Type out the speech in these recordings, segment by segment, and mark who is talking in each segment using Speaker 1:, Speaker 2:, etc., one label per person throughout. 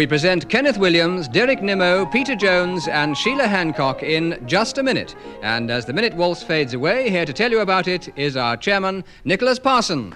Speaker 1: we present Kenneth Williams, Derek Nimmo, Peter Jones and Sheila Hancock in Just a Minute. And as the minute waltz fades away, here to tell you about it is our chairman, Nicholas Parsons.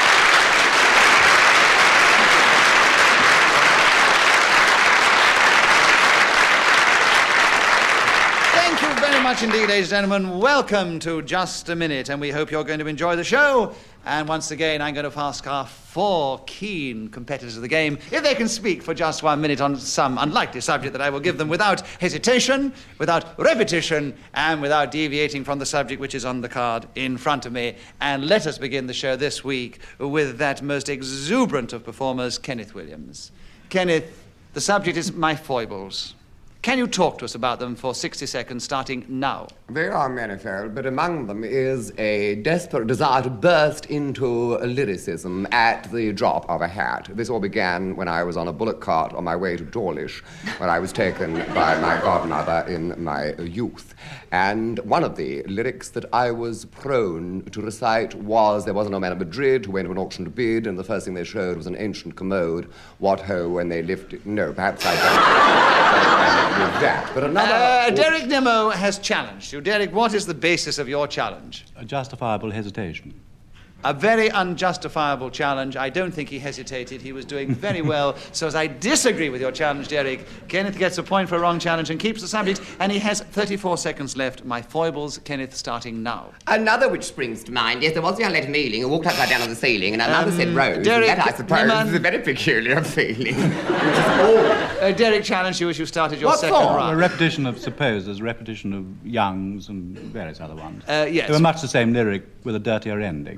Speaker 2: Much indeed, ladies and gentlemen. Welcome to Just a Minute, and we hope you're going to enjoy the show. And once again, I'm going to ask our four keen competitors of the game if they can speak for just 1 minute on some unlikely subject that I will give them without hesitation, without repetition, and without deviating from the subject which is on the card in front of me. And let us begin the show this week with that most exuberant of performers, Kenneth Williams. Kenneth, the subject is my foibles. Can you talk to us about them for 60 seconds, starting now?
Speaker 3: They are manifold, but among them is a desperate desire to burst into lyricism at the drop of a hat. This all began when I was on a bullock cart on my way to Dawlish, where I was taken by my godmother in my youth. And one of the lyrics that I was prone to recite was, there was an old man of Madrid who went to an auction to bid, and the first thing they showed was an ancient commode. What ho, when they lifted... No, perhaps I don't. With that. But another...
Speaker 2: Derek Nimmo has challenged you. Derek, what is the basis of your challenge?
Speaker 4: A justifiable hesitation.
Speaker 2: A very unjustifiable challenge. I don't think he hesitated. He was doing very well. So as I disagree with your challenge, Derek, Kenneth gets a point for a wrong challenge and keeps the subject, and he has 34 seconds left. My foibles, Kenneth, starting now.
Speaker 3: Another which springs to mind, yes, there was a young lady from Ealing who walked upside down on the ceiling, and another said Rose.
Speaker 2: Derek,
Speaker 3: and that, I suppose,
Speaker 2: Nimmo,
Speaker 3: is a very peculiar feeling.
Speaker 2: Derek challenged you as you started your
Speaker 3: What
Speaker 2: second
Speaker 3: for?
Speaker 2: round.
Speaker 4: A repetition of supposers, a repetition of Young's and various other ones.
Speaker 2: Yes.
Speaker 4: They were much the same lyric with a dirtier ending.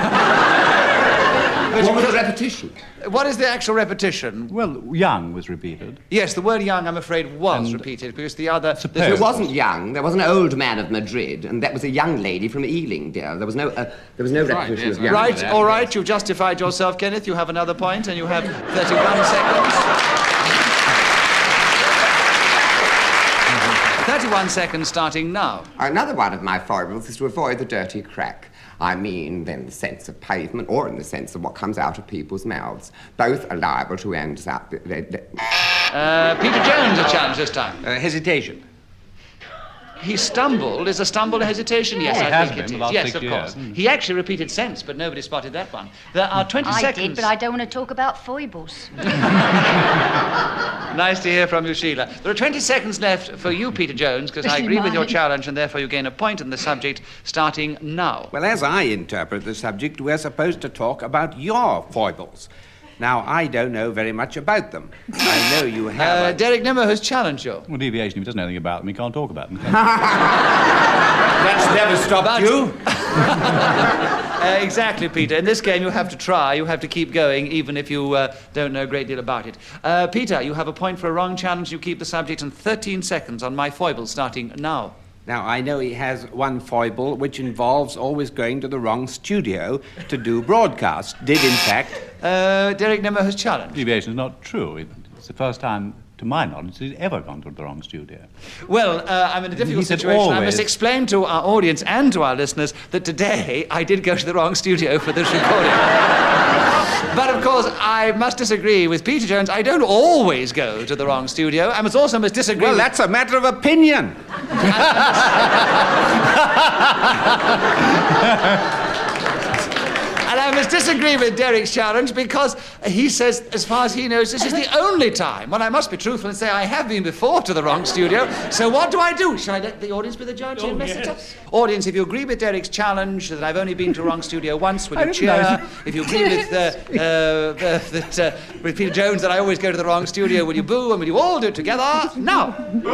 Speaker 3: What was the repetition?
Speaker 2: What is the actual repetition?
Speaker 4: Well, Young was repeated.
Speaker 2: Yes, the word young, I'm afraid, was
Speaker 4: And
Speaker 2: repeated, because the other...
Speaker 4: suppose-
Speaker 3: It wasn't young. There was an old man of Madrid, and that was a young lady from Ealing, dear. There was no repetition of young.
Speaker 2: Right, all right, you've justified yourself, Kenneth. You have another point, and you have 31 seconds. 31 seconds starting now.
Speaker 3: Another one of my foibles is to avoid the dirty crack. I mean, in the sense of pavement or in the sense of what comes out of people's mouths. Both are liable to end up...
Speaker 2: Peter Jones a challenge this time.
Speaker 5: Hesitation.
Speaker 2: He stumbled. Is a stumble a hesitation? Yes,
Speaker 4: It
Speaker 2: I
Speaker 4: has
Speaker 2: think
Speaker 4: been
Speaker 2: it
Speaker 4: the
Speaker 2: is.
Speaker 4: last
Speaker 2: Yes,
Speaker 4: 6
Speaker 2: of
Speaker 4: years.
Speaker 2: course. He actually repeated sense, but nobody spotted that one. There are 20
Speaker 6: I
Speaker 2: seconds.
Speaker 6: did, but I don't want to talk about foibles.
Speaker 2: Nice to hear from you, Sheila. There are 20 seconds left for you, Peter Jones, because I agree with your challenge, and therefore you gain a point in the subject starting now.
Speaker 5: Well, as I interpret the subject, we're supposed to talk about your foibles. Now, I don't know very much about them. I know you have...
Speaker 2: Derek Nimmo has challenged you.
Speaker 4: Well, deviation, if he doesn't know anything about them, he can't talk about them.
Speaker 5: That's never stopped you.
Speaker 2: Exactly, Peter. In this game, you have to try. You have to keep going, even if you don't know a great deal about it. Peter, you have a point for a wrong challenge. You keep the subject in 13 seconds on my foibles starting now.
Speaker 5: Now, I know he has one foible, which involves always going to the wrong studio to do broadcast. Did, in fact...
Speaker 2: Derek Nimmo has challenged.
Speaker 4: Deviation is not true. It's the first time, to my knowledge, he's ever gone to the wrong studio.
Speaker 2: Well, I'm in a difficult
Speaker 4: He said
Speaker 2: situation. I
Speaker 4: always.
Speaker 2: must explain to our audience and to our listeners that today I did go to the wrong studio for this recording. But, of course, I must disagree with Peter Jones. I don't always go to the wrong studio. I must also disagree
Speaker 5: Well,
Speaker 2: with...
Speaker 5: that's a matter of opinion.
Speaker 2: And I must disagree with Derek's challenge because he says, as far as he knows, this is the only time. Well, I must be truthful and say I have been before to the wrong studio. So what do I do? Shall I let the audience be the judge and mess it up? Audience, if you agree with Derek's challenge that I've only been to the wrong studio once, will you cheer? If you agree with with Peter Jones that I always go to the wrong studio, will you boo? And will you all do it together? Now.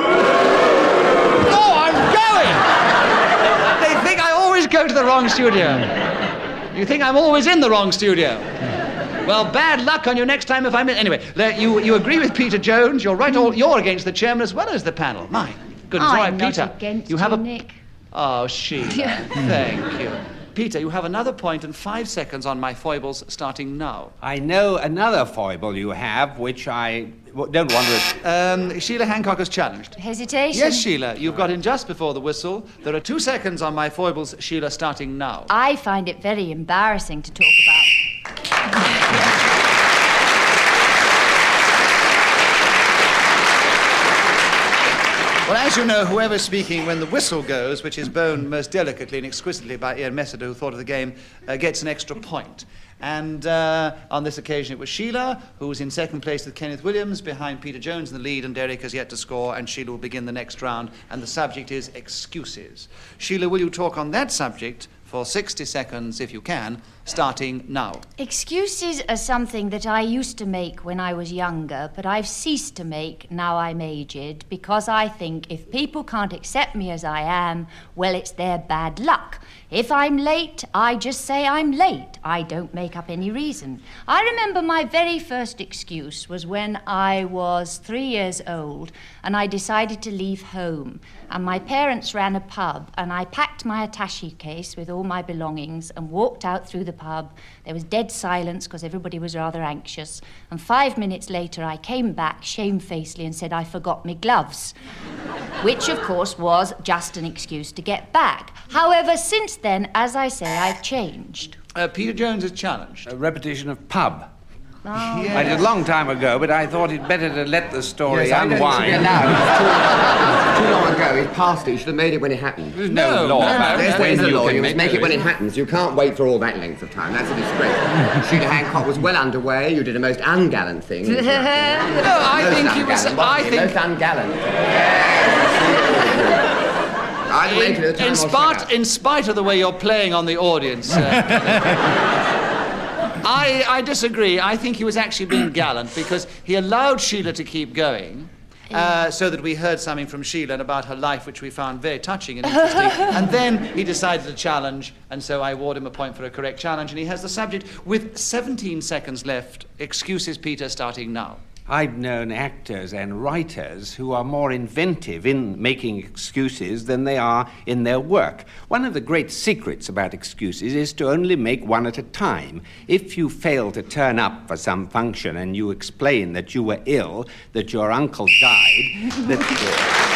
Speaker 2: No, I'm going! They think I always go to the wrong studio. You think I'm always in the wrong studio? Well, bad luck on you next time if I'm in. Anyway, you agree with Peter Jones. You're right. You're against the chairman as well as the panel. My goodness. All right,
Speaker 6: I'm not
Speaker 2: Peter.
Speaker 6: against
Speaker 2: you have
Speaker 6: Nick.
Speaker 2: Oh, Sheila. Thank you. Peter, you have another point and 5 seconds on my foibles starting now.
Speaker 5: I know another foible you have, which I don't want to...
Speaker 2: Sheila Hancock has challenged.
Speaker 6: Hesitation?
Speaker 2: Yes, Sheila, you've got in just before the whistle. There are 2 seconds on my foibles, Sheila, starting now.
Speaker 6: I find it very embarrassing to talk about.
Speaker 2: Well, as you know, whoever's speaking when the whistle goes, which is blown most delicately and exquisitely by Ian Messiter, who thought of the game, gets an extra point. And on this occasion, it was Sheila, who was in second place with Kenneth Williams, behind Peter Jones in the lead, and Derek has yet to score, and Sheila will begin the next round, and the subject is excuses. Sheila, will you talk on that subject for 60 seconds, if you can, starting now?
Speaker 6: Excuses are something that I used to make when I was younger, but I've ceased to make now I'm aged, because I think if people can't accept me as I am, well, it's their bad luck. If I'm late, I just say I'm late. I don't make up any reason. I remember my very first excuse was when I was 3 years old and I decided to leave home. And my parents ran a pub, and I packed my attaché case with all my belongings and walked out through the pub. There was dead silence because everybody was rather anxious. And 5 minutes later, I came back shamefacedly and said I forgot my gloves, which, of course, was just an excuse to get back. However, since then, as I say, I've changed.
Speaker 2: Peter Jones is challenged.
Speaker 5: A repetition of pub.
Speaker 6: Oh.
Speaker 5: I did a long time ago, but I thought it better to let the story
Speaker 3: Yes, I don't
Speaker 5: unwind.
Speaker 3: think it should be allowed. It's too long ago. It's past it. You should have made it when it happened.
Speaker 5: There's no law about
Speaker 3: There's
Speaker 5: when
Speaker 3: a
Speaker 5: you
Speaker 3: law.
Speaker 5: can
Speaker 3: You must make it when it
Speaker 5: decision.
Speaker 3: happens. You can't wait for all that length of time. That's a disgrace. Sheila Hancock was well underway. You did a most ungallant thing.
Speaker 2: No, I
Speaker 3: Most
Speaker 2: think he was...
Speaker 3: ungallant,
Speaker 2: I
Speaker 3: wasn't he?
Speaker 2: think...
Speaker 3: Most ungallant. I'd waited at the time
Speaker 2: In
Speaker 3: or shut up.
Speaker 2: spite of the way you're playing on the audience, I disagree. I think he was actually being gallant because he allowed Sheila to keep going so that we heard something from Sheila and about her life, which we found very touching and interesting. And then he decided to challenge, and so I award him a point for a correct challenge. And he has the subject with 17 seconds left. Excuses, Peter, starting now.
Speaker 5: I've known actors and writers who are more inventive in making excuses than they are in their work. One of the great secrets about excuses is to only make one at a time. If you fail to turn up for some function and you explain that you were ill, that your uncle died, that...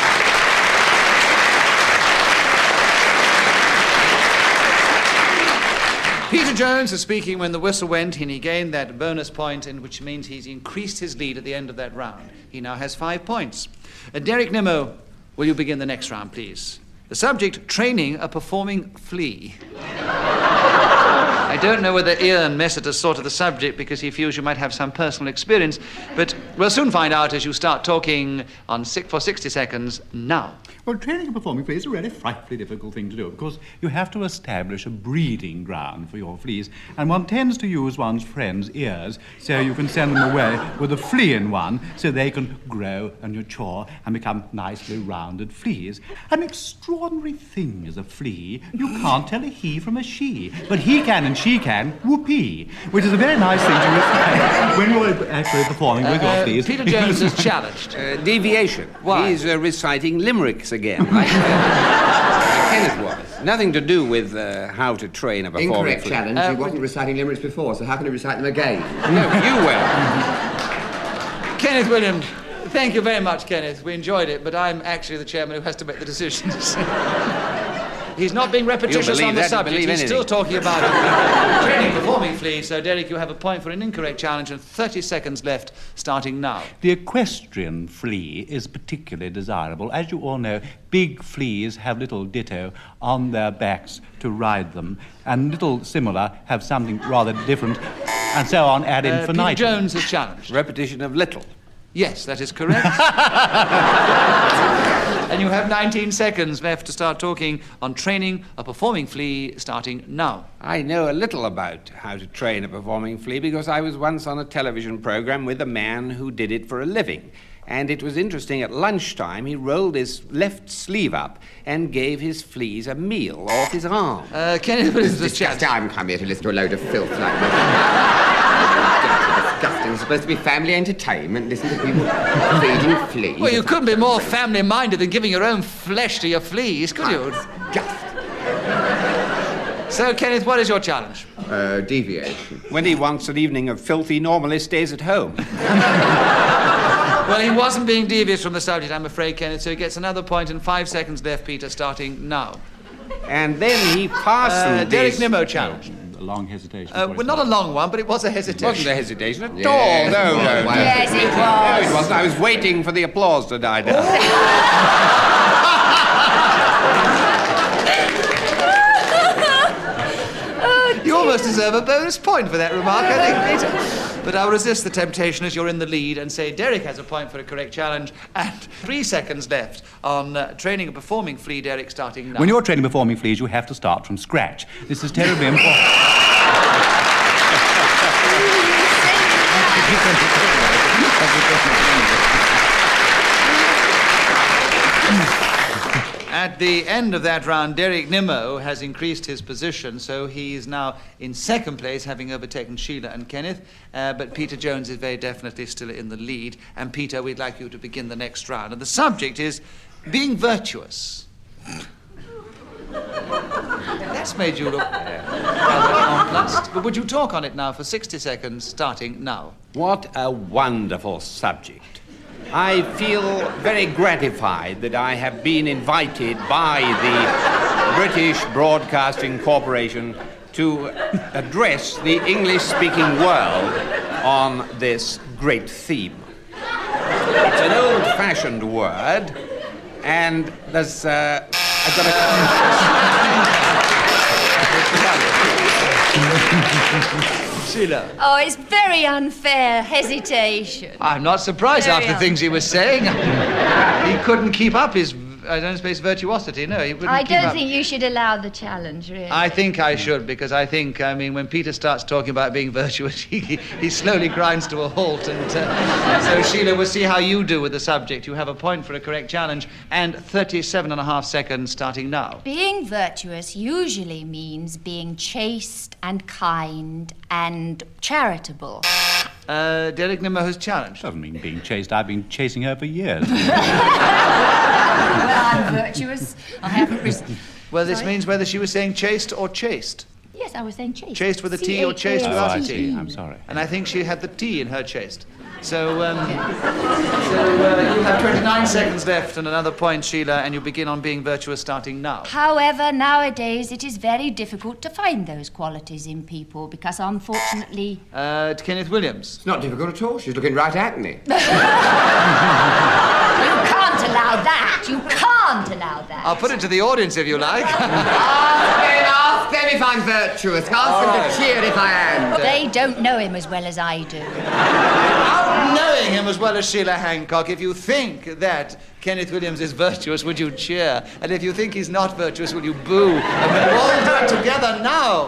Speaker 2: Peter Jones is speaking when the whistle went, and he gained that bonus point, which means he's increased his lead at the end of that round. He now has 5 points. Derek Nimmo, will you begin the next round, please? The subject, training a performing flea. I don't know whether Ian Messiter thought of the subject because he feels you might have some personal experience, but we'll soon find out as you start talking for 60 seconds now.
Speaker 4: Well, training a performing flea is a really frightfully difficult thing to do because you have to establish a breeding ground for your fleas, and one tends to use one's friends' ears so you can send them away with a flea in one so they can grow and mature and become nicely rounded fleas. An extraordinary thing is a flea. You can't tell a he from a she, but he can and she can whoopee, which is a very nice thing to recite when you're actually performing with your fleas.
Speaker 2: Peter Jones is challenged.
Speaker 5: Deviation.
Speaker 2: Why?
Speaker 5: He's reciting limericks again, like Kenneth was. Nothing to do with how to train a performing
Speaker 3: Incorrect
Speaker 5: flea.
Speaker 3: challenge. He wasn't reciting limericks before, so how can he recite them again?
Speaker 5: No, you will.
Speaker 2: Kenneth Williams. Thank you very much, Kenneth. We enjoyed it, but I'm actually the chairman who has to make the decisions. He's not being repetitious on the subject. He's still talking about training performing fleas. So, Derek, you have a point for an incorrect challenge and 30 seconds left, starting now.
Speaker 4: The equestrian flea is particularly desirable. As you all know, big fleas have little ditto on their backs to ride them, and little similar have something rather different, and so on ad infinitum.
Speaker 2: Peter Jones is challenged.
Speaker 5: Repetition of little.
Speaker 2: Yes, that is correct. And you have 19 seconds left to start talking on training a performing flea, starting now.
Speaker 5: I know a little about how to train a performing flea because I was once on a television program with a man who did it for a living. And it was interesting, at lunchtime, he rolled his left sleeve up and gave his fleas a meal off his arm.
Speaker 2: Kenneth Williams is
Speaker 3: Disgusting.
Speaker 2: challenged.
Speaker 3: I haven't come here to listen to a load of filth like this. Disgusting. It's supposed to be family entertainment. Listen to people feeding fleas.
Speaker 2: Well, you couldn't be more family-minded than giving your own flesh to your fleas, could you?
Speaker 3: Just
Speaker 2: So, Kenneth, what is your challenge?
Speaker 3: deviation.
Speaker 5: When he wants an evening of filth, he normally stays at home.
Speaker 2: Well, he wasn't being devious from the subject, I'm afraid, Kenneth, so he gets another point and 5 seconds left, Peter, starting now.
Speaker 5: And then he fastened
Speaker 2: Derek
Speaker 5: this...
Speaker 2: Nimmo challenged.
Speaker 4: A long hesitation.
Speaker 2: Well, not a long one, but it was a hesitation.
Speaker 5: It wasn't a hesitation at
Speaker 3: Yes,
Speaker 5: all. No.
Speaker 3: it was.
Speaker 6: Yes, it
Speaker 5: No,
Speaker 6: was.
Speaker 5: it wasn't. I was waiting for the applause to die down.
Speaker 2: deserve a bonus point for that remark, I think, Peter. But I'll resist the temptation as you're in the lead and say Derek has a point for a correct challenge and 3 seconds left on training a performing flea, Derek, starting now.
Speaker 4: When you're training performing fleas, you have to start from scratch. This is terribly important.
Speaker 2: At the end of that round, Derek Nimmo has increased his position, so he's now in second place, having overtaken Sheila and Kenneth. But Peter Jones is very definitely still in the lead. And Peter, we'd like you to begin the next round. And the subject is being virtuous. That's made you look rather nonplussed. But would you talk on it now for 60 seconds, starting now?
Speaker 5: What a wonderful subject. I feel very gratified that I have been invited by the British Broadcasting Corporation to address the English-speaking world on this great theme. It's an old-fashioned word, and there's... I've got a...
Speaker 2: Sheila.
Speaker 6: Oh, it's very unfair hesitation.
Speaker 2: I'm not surprised
Speaker 6: Very
Speaker 2: after the things he was saying. He couldn't keep up his, virtuosity. No, he wouldn't
Speaker 6: I
Speaker 2: keep
Speaker 6: don't
Speaker 2: up.
Speaker 6: think you should allow the challenge, really.
Speaker 2: I think I should, because I think, when Peter starts talking about being virtuous, he slowly grinds to a halt. And so, Sheila, we'll see how you do with the subject. You have a point for a correct challenge, and 37.5 seconds starting now.
Speaker 6: Being virtuous usually means being chaste and kind and charitable.
Speaker 2: Derek Nimmo has challenged.
Speaker 4: Doesn't mean being chased. I've been chasing her for years.
Speaker 6: Well, I'm virtuous. I haven't risen.
Speaker 2: Well, this means whether she was saying chaste or chaste.
Speaker 6: Yes, I was saying chaste.
Speaker 2: Chaste with a T or chaste
Speaker 4: Oh,
Speaker 2: without
Speaker 4: I
Speaker 2: a
Speaker 4: see.
Speaker 2: T.
Speaker 4: I'm sorry.
Speaker 2: And I think she had the T in her chaste. So you have 29 seconds left and another point, Sheila, and you begin on being virtuous starting now.
Speaker 6: However, nowadays it is very difficult to find those qualities in people because, unfortunately...
Speaker 2: To Kenneth Williams.
Speaker 3: It's not difficult at all. She's looking right at me.
Speaker 6: You can't allow that. You can't allow that.
Speaker 2: I'll put it to the audience if you like.
Speaker 3: Ask them if I'm virtuous. Ask them to cheer if I am.
Speaker 6: They don't know him as well as I do.
Speaker 2: Knowing him as well as Sheila Hancock, if you think that Kenneth Williams is virtuous, would you cheer? And if you think he's not virtuous, will you boo? And we'll all do it together now.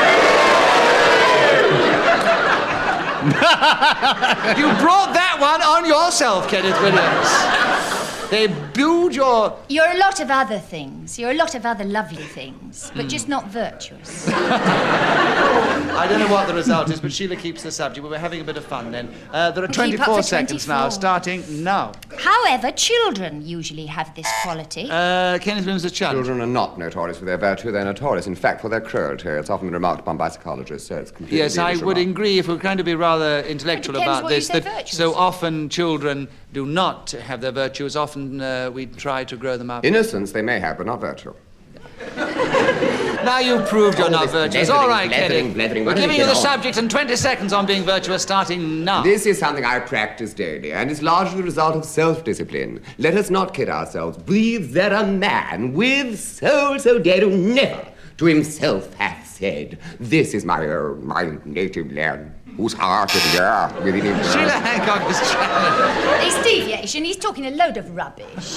Speaker 2: You brought that one on yourself, Kenneth Williams. They booed your...
Speaker 6: You're a lot of other things. You're a lot of other lovely things, but just not virtuous.
Speaker 2: I don't know what the result is, but Sheila keeps the subject. We're having a bit of fun then. There are 24 seconds now, starting now.
Speaker 6: However, children usually have this quality.
Speaker 2: Kenneth Williams has challenged.
Speaker 3: Children are not notorious for their virtue. They're notorious, in fact, for their cruelty. It's often been remarked upon by psychologists, so it's completely...
Speaker 2: Yes, I would agree if we're going to be rather intellectual
Speaker 6: Depends
Speaker 2: about
Speaker 6: what you
Speaker 2: this,
Speaker 6: say
Speaker 2: that
Speaker 6: virtuous.
Speaker 2: so often children do not have their virtues. Often we try to grow them up.
Speaker 3: Innocence they may have, but not virtue.
Speaker 2: Now you've proved you're not
Speaker 3: this
Speaker 2: virtuous.
Speaker 3: blethering,
Speaker 2: All right,
Speaker 3: blethering,
Speaker 2: Kenneth.
Speaker 3: blethering.
Speaker 2: We're
Speaker 3: What do
Speaker 2: giving
Speaker 3: you
Speaker 2: you the
Speaker 3: get on?
Speaker 2: subject and 20 seconds on being virtuous starting now.
Speaker 3: This is something I practice daily, and it's largely the result of self-discipline. Let us not kid ourselves. Breathe there a man with soul so dead who never to himself hath said, "This is my native land, whose heart is there within him."
Speaker 2: Sheila Hancock was challenged.
Speaker 6: It's deviation. He's talking a load of rubbish.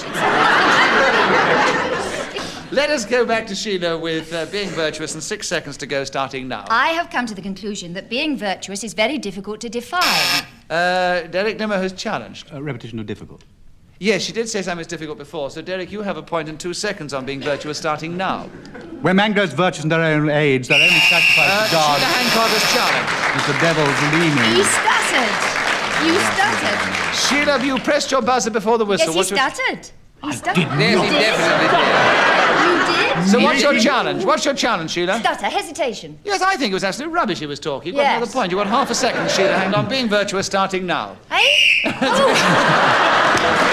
Speaker 2: Let us go back to Sheila with being virtuous and 6 seconds to go starting now.
Speaker 6: I have come to the conclusion that being virtuous is very difficult to define.
Speaker 2: Derek Nimmo has challenged.
Speaker 4: Repetition of difficult.
Speaker 2: Yes, she did say something was difficult before. So, Derek, you have a point in 2 seconds on being virtuous starting now.
Speaker 4: When man grows virtuous in their own age, their only sacrifice to God
Speaker 2: Sheila Hancock has challenged.
Speaker 4: is the devil's leaning.
Speaker 6: You stuttered. You stuttered.
Speaker 2: Sheila, have you pressed your buzzer before the whistle?
Speaker 6: Yes, he stuttered. He stuttered.
Speaker 2: Yes, he definitely did.
Speaker 6: You did?
Speaker 2: So what's your challenge? What's your challenge, Sheila?
Speaker 6: Stutter, hesitation.
Speaker 2: Yes, I think it was absolute rubbish he was talking. You've got
Speaker 6: Yes.
Speaker 2: another point. You've got half a second, Sheila. Hang on. Being virtuous starting now.
Speaker 6: Hey? Oh.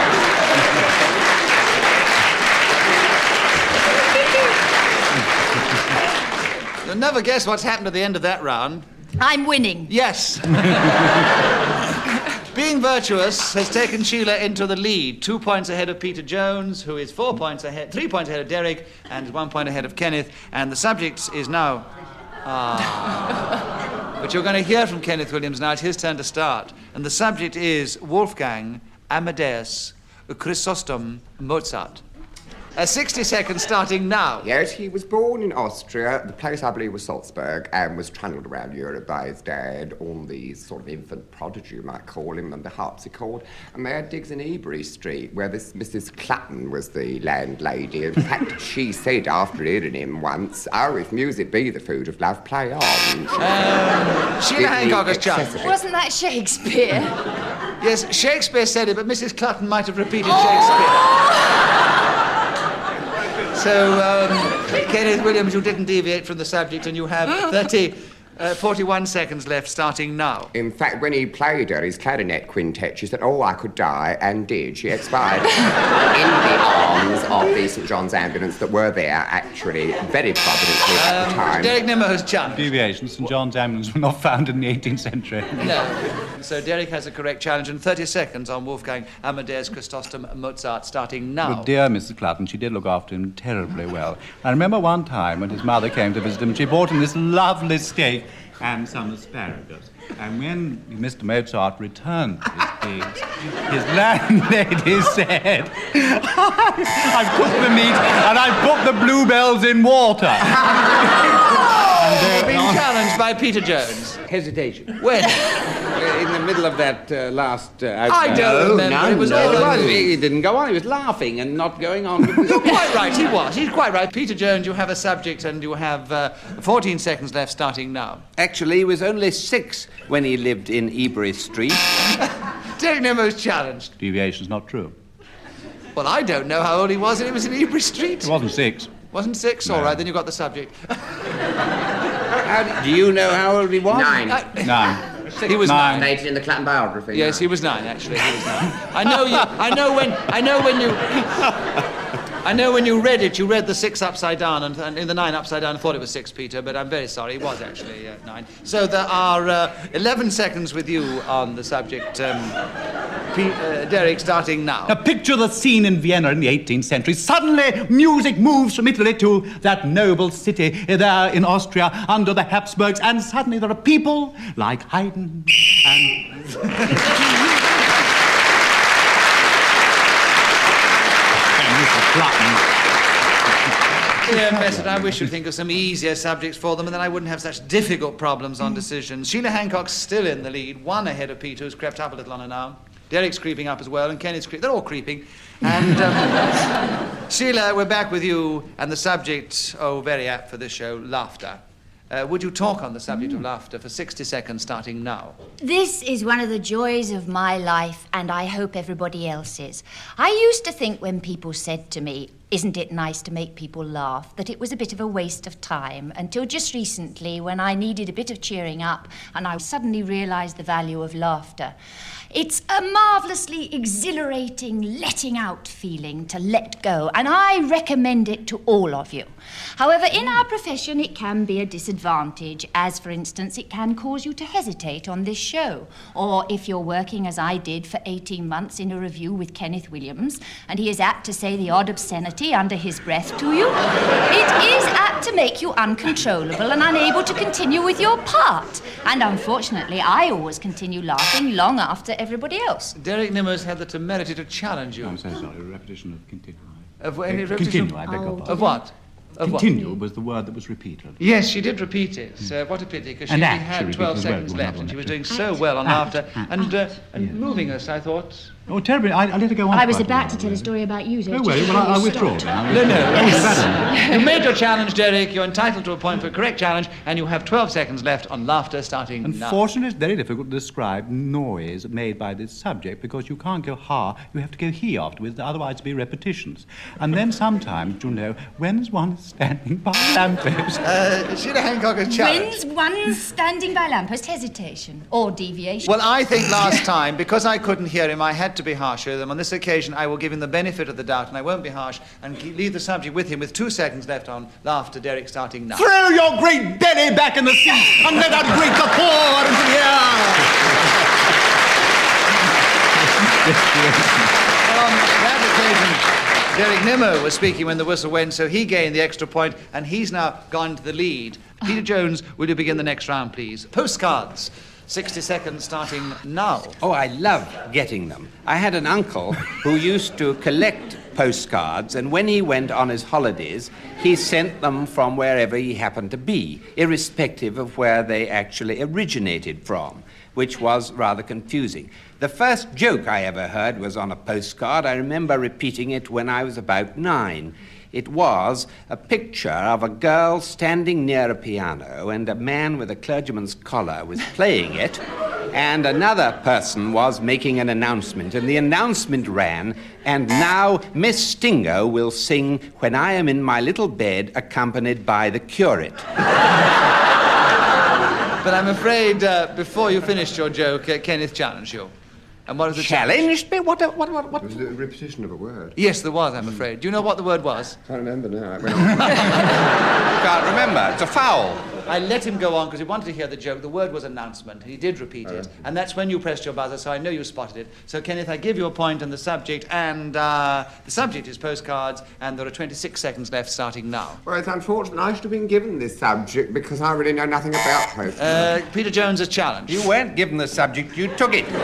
Speaker 2: You'll never guess what's happened at the end of that round.
Speaker 6: I'm winning.
Speaker 2: Yes. Being virtuous has taken Sheila into the lead. 2 points ahead of Peter Jones, who is 3 points ahead of Derek, and 1 point ahead of Kenneth. And the subject is now But you're going to hear from Kenneth Williams now. It's his turn to start. And the subject is Wolfgang Amadeus Chrysostom Mozart. 60 seconds starting now.
Speaker 3: Yes, he was born in Austria. The place, I believe, was Salzburg, and was trundled around Europe by his dad on the sort of infant prodigy, you might call him, and the harpsichord. And they had digs in Ebury Street, where this Mrs. Clutton was the landlady. In fact, she said after hearing him once, "Oh, if music be the food of love, play on."
Speaker 2: Sheila Hancock has jumped.
Speaker 6: Wasn't that Shakespeare?
Speaker 2: Yes, Shakespeare said it, but Mrs. Clutton might have repeated Shakespeare. So, Kenneth Williams, you didn't deviate from the subject, and you have 41 seconds left, starting now.
Speaker 3: In fact, when he played her his clarinet quintet, she said, "Oh, I could die," and did. She expired in the arms of the St. John's ambulance that were there, actually, very providently at the time.
Speaker 2: Derek Nimmo has jumped.
Speaker 4: Deviation. St. John's ambulance were not found in the 18th century.
Speaker 2: No. So Derek has a correct challenge, and 30 seconds on Wolfgang Amadeus Chrysostom Mozart, starting now.
Speaker 4: But dear Mrs. Clutton, she did look after him terribly well. I remember one time when his mother came to visit him, she brought him this lovely steak and some asparagus. And when Mr. Mozart returned to his digs, his landlady said, "I've cooked the meat and I've put the bluebells in water."
Speaker 2: You've been challenged by Peter Jones.
Speaker 5: Hesitation.
Speaker 2: When?
Speaker 5: In the middle of that last...
Speaker 2: I don't remember. It was all over.
Speaker 5: He didn't go on. He was laughing and not going on.
Speaker 2: You're quite right, he was. He's quite right. Peter Jones, you have a subject and you have 14 seconds left, starting now.
Speaker 5: Actually, he was only 6 when he lived in Ebury Street.
Speaker 2: Derek Nimmo's challenged.
Speaker 4: Deviation's not true.
Speaker 2: Well, I don't know how old he was, and it was in Ebury Street.
Speaker 4: It wasn't 6.
Speaker 2: Wasn't 6?
Speaker 4: No.
Speaker 2: All right, then you got the subject.
Speaker 5: Do you know how old he was?
Speaker 3: 9.
Speaker 4: 9.
Speaker 2: He was 9.
Speaker 3: Stated in the Clutton biography.
Speaker 2: Yes, he was 9, actually. He was 9. I know when you read it, you read the 6 upside down, and in the 9 upside down, I thought it was 6, Peter, but I'm very sorry, it was actually 9. So there are 11 seconds with you on the subject. Derek, starting now.
Speaker 4: Now picture the scene in Vienna in the 18th century. Suddenly, music moves from Italy to that noble city there in Austria under the Habsburgs, and suddenly there are people like Haydn and...
Speaker 2: Dear Ambassador, I wish you'd think of some easier subjects for them, and then I wouldn't have such difficult problems on decisions. Sheila Hancock's still in the lead, 1 ahead of Peter, who's crept up a little on her now. Derek's creeping up as well, and Kenneth's creeping. They're all creeping. And Sheila, we're back with you, and the subject, very apt for this show, laughter. Would you talk on the subject of laughter for 60 seconds, starting now?
Speaker 6: This is one of the joys of my life, and I hope everybody else's. I used to think when people said to me, "Isn't it nice to make people laugh?" that it was a bit of a waste of time, until just recently when I needed a bit of cheering up and I suddenly realised the value of laughter. It's a marvellously exhilarating, letting out feeling to let go, and I recommend it to all of you. However, in our profession, it can be a disadvantage, as, for instance, it can cause you to hesitate on this show. Or if you're working, as I did, for 18 months in a review with Kenneth Williams, and he is apt to say the odd obscenity under his breath to you, it is apt to make you uncontrollable and unable to continue with your part. And unfortunately, I always continue laughing long after everybody else.
Speaker 2: Derek Nimmo's had the temerity to challenge you.
Speaker 4: I'm so sorry, a repetition of continue.
Speaker 2: Of any repetition?
Speaker 4: Continue, I beg your pardon.
Speaker 2: Of what? Of what?
Speaker 4: Continue was the word that was repeated.
Speaker 2: Yes, she did repeat it. What a pity, because she
Speaker 4: And
Speaker 2: only
Speaker 4: act, she
Speaker 2: had
Speaker 4: repeated
Speaker 2: 12
Speaker 4: as well,
Speaker 2: seconds
Speaker 4: one
Speaker 2: left,
Speaker 4: other
Speaker 2: and she was
Speaker 4: one.
Speaker 2: doing so well on laughter and moving us, I thought.
Speaker 4: Oh, terribly. I let her go on.
Speaker 7: I was
Speaker 4: quite
Speaker 7: about
Speaker 4: while,
Speaker 7: to tell a
Speaker 4: really.
Speaker 7: story about you, so
Speaker 4: Oh,
Speaker 7: just
Speaker 4: well,
Speaker 7: before
Speaker 4: I
Speaker 7: you
Speaker 4: withdraw
Speaker 7: stopped.
Speaker 4: then.
Speaker 2: No, no.
Speaker 4: Yes.
Speaker 2: You made your challenge, Derek. You're entitled to a point for a correct challenge, and you have 12 seconds left on laughter, starting now.
Speaker 4: Unfortunately, it's very difficult to describe noise made by this subject because you can't go ha, you have to go he afterwards, otherwise it'll be repetitions. And then sometimes, you know, when's one standing by a lamppost?
Speaker 2: Sheila Hancock has challenged.
Speaker 6: When's one standing by a lamppost? Hesitation or deviation?
Speaker 2: Well, I think last time, because I couldn't hear him, I had to be harsher with him. On this occasion, I will give him the benefit of the doubt, and I won't be harsh, and leave the subject with him with 2 seconds left on laughter. Derek, starting now.
Speaker 4: Throw your great belly back in the seat and let out great guffaw into the air.
Speaker 2: On that occasion, Derek Nimmo was speaking when the whistle went, so he gained the extra point, and he's now gone to the lead. Peter Jones, will you begin the next round, please? Postcards. 60 seconds starting now.
Speaker 5: Oh, I love getting them. I had an uncle who used to collect postcards, and when he went on his holidays, he sent them from wherever he happened to be, irrespective of where they actually originated from, which was rather confusing. The first joke I ever heard was on a postcard. I remember repeating it when I was about 9. It was a picture of a girl standing near a piano, and a man with a clergyman's collar was playing it, and another person was making an announcement, and the announcement ran, "And now Miss Stingo will sing When I Am in My Little Bed, accompanied by the curate."
Speaker 2: But I'm afraid, before you finished your joke, Kenneth challenged you. And what is the challenge?
Speaker 5: Challenged me? What?
Speaker 3: It was a repetition of a word.
Speaker 2: Yes, there was, I'm afraid. Do you know what the word was?
Speaker 3: I can't remember now. It went on.
Speaker 5: Can't remember. It's a foul.
Speaker 2: I let him go on because he wanted to hear the joke. The word was announcement. He did repeat it. And that's when you pressed your buzzer, so I know you spotted it. So, Kenneth, I give you a point on the subject, and the subject is postcards, and there are 26 seconds left starting now.
Speaker 3: Well, it's unfortunate I should have been given this subject because I really know nothing about postcards.
Speaker 2: Peter Jones is challenged.
Speaker 5: You weren't given the subject, you took it.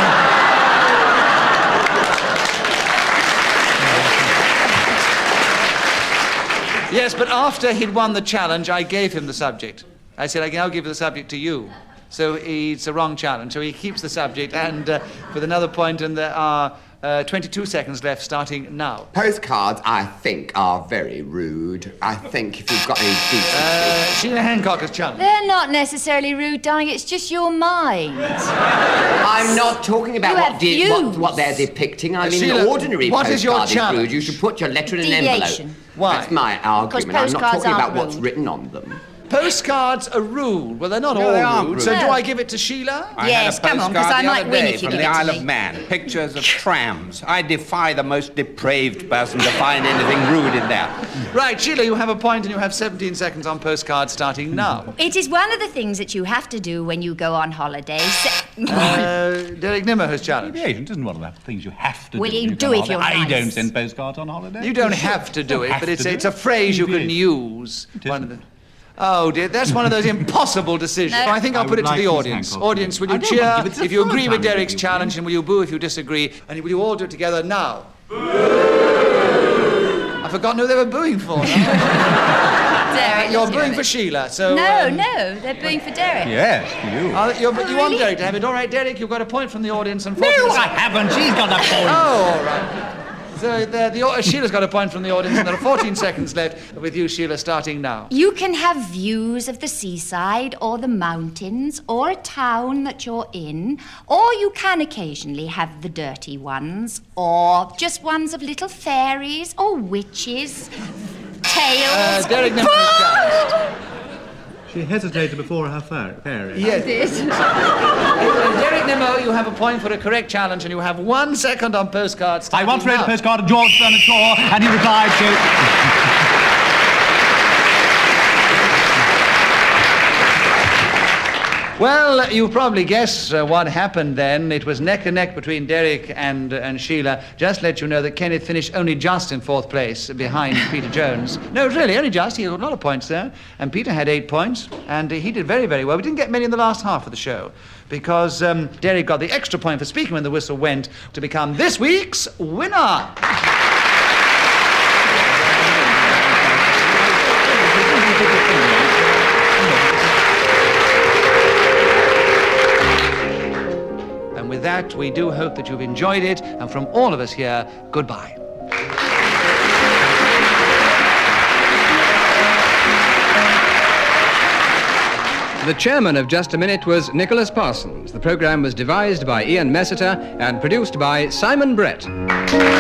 Speaker 2: Yes, but after he'd won the challenge, I gave him the subject. I said, I can now give the subject to you. So it's a wrong challenge. So he keeps the subject, and with another point, and there are 22 seconds left starting now.
Speaker 3: Postcards, I think, are very rude. I think if you've got any decency...
Speaker 2: Sheila Hancock is challenged.
Speaker 6: They're not necessarily rude, darling. It's just your mind.
Speaker 3: I'm not talking about what they're depicting. I mean,
Speaker 2: Sheila,
Speaker 3: ordinary
Speaker 2: what is your
Speaker 3: postcard is
Speaker 2: challenge?
Speaker 3: rude. You should put your letter in an
Speaker 6: Deviation.
Speaker 3: envelope.
Speaker 2: Why?
Speaker 3: That's my argument. I'm not
Speaker 6: postcards
Speaker 3: talking about
Speaker 6: aren't
Speaker 3: what's
Speaker 6: rude.
Speaker 3: written on them.
Speaker 2: Postcards are rude. Well, they're not
Speaker 5: No,
Speaker 2: all
Speaker 5: they aren't
Speaker 2: rude.
Speaker 5: rude.
Speaker 2: So
Speaker 6: No.
Speaker 2: do I give it to Sheila?
Speaker 5: I
Speaker 6: Yes,
Speaker 5: had a
Speaker 6: come on, 'cause
Speaker 5: postcard
Speaker 6: I
Speaker 5: the
Speaker 6: might
Speaker 5: other
Speaker 6: win
Speaker 5: day
Speaker 6: if you
Speaker 5: from
Speaker 6: give
Speaker 5: the
Speaker 6: it to
Speaker 5: Isle
Speaker 6: me.
Speaker 5: of Man. Pictures of trams. I defy the most depraved person to find anything rude in there.
Speaker 2: Right, Sheila, you have a point, and you have 17 seconds on postcards starting now.
Speaker 6: It is one of the things that you have to do when you go on holiday.
Speaker 2: Derek Nimmo has challenged.
Speaker 4: Deviation isn't one of the things you have to do.
Speaker 6: Well, you
Speaker 4: when
Speaker 6: do
Speaker 4: go on
Speaker 6: if you're
Speaker 4: holiday.
Speaker 6: nice.
Speaker 4: I don't send postcards on holiday.
Speaker 2: You don't have to do it,
Speaker 4: Have
Speaker 2: but
Speaker 4: to
Speaker 2: it's
Speaker 4: do
Speaker 2: a
Speaker 4: it.
Speaker 2: phrase you can
Speaker 4: Indeed.
Speaker 2: use.
Speaker 4: It isn't.
Speaker 2: Oh, dear, that's one of those impossible decisions.
Speaker 6: No.
Speaker 2: I think I'll
Speaker 4: I
Speaker 2: put it
Speaker 4: would
Speaker 2: to the
Speaker 4: like Miss
Speaker 2: audience.
Speaker 4: Hancock.
Speaker 2: Audience, will
Speaker 4: I
Speaker 2: you
Speaker 4: don't
Speaker 2: cheer
Speaker 4: want to give it to
Speaker 2: if
Speaker 4: the
Speaker 2: you
Speaker 4: third
Speaker 2: agree with
Speaker 4: time you
Speaker 2: Derek's
Speaker 4: do.
Speaker 2: challenge, and will you boo if you disagree? And will you all do it together now? I forgot who they were booing for.
Speaker 6: Derek,
Speaker 2: You're
Speaker 6: let's hear
Speaker 2: booing
Speaker 6: it.
Speaker 2: for Sheila, so...
Speaker 6: No, they're booing for Derek.
Speaker 4: Yes, you.
Speaker 2: You want
Speaker 6: really?
Speaker 2: Derek to have it. All right, Derek, you've got a point from the audience. And
Speaker 4: No, I haven't. She's got a point.
Speaker 2: Oh, all right. So Sheila's got a point from the audience, and there are 14 seconds left with you, Sheila, starting now.
Speaker 6: You can have views of the seaside or the mountains or a town that you're in, or you can occasionally have the dirty ones, or just ones of little fairies or witches, tales.
Speaker 2: Derek Nimmo is challenged.
Speaker 4: She hesitated before her fairy.
Speaker 2: Yes. Derek Nimmo, you have a point for a correct challenge, and you have 1 second on postcards.
Speaker 4: I once read a
Speaker 2: now.
Speaker 4: postcard of George Bernard Shaw, and he replied to...
Speaker 2: Well, you probably guessed what happened then. It was neck and neck between Derek and Sheila. Just let you know that Kenneth finished only just in 4th place behind Peter Jones. No, really, only just. He got a lot of points there. And Peter had 8 points, and he did very, very well. We didn't get many in the last half of the show because Derek got the extra point for speaking when the whistle went to become this week's winner. And with that, we do hope that you've enjoyed it. And from all of us here, goodbye.
Speaker 1: The chairman of Just a Minute was Nicholas Parsons. The programme was devised by Ian Messiter and produced by Simon Brett.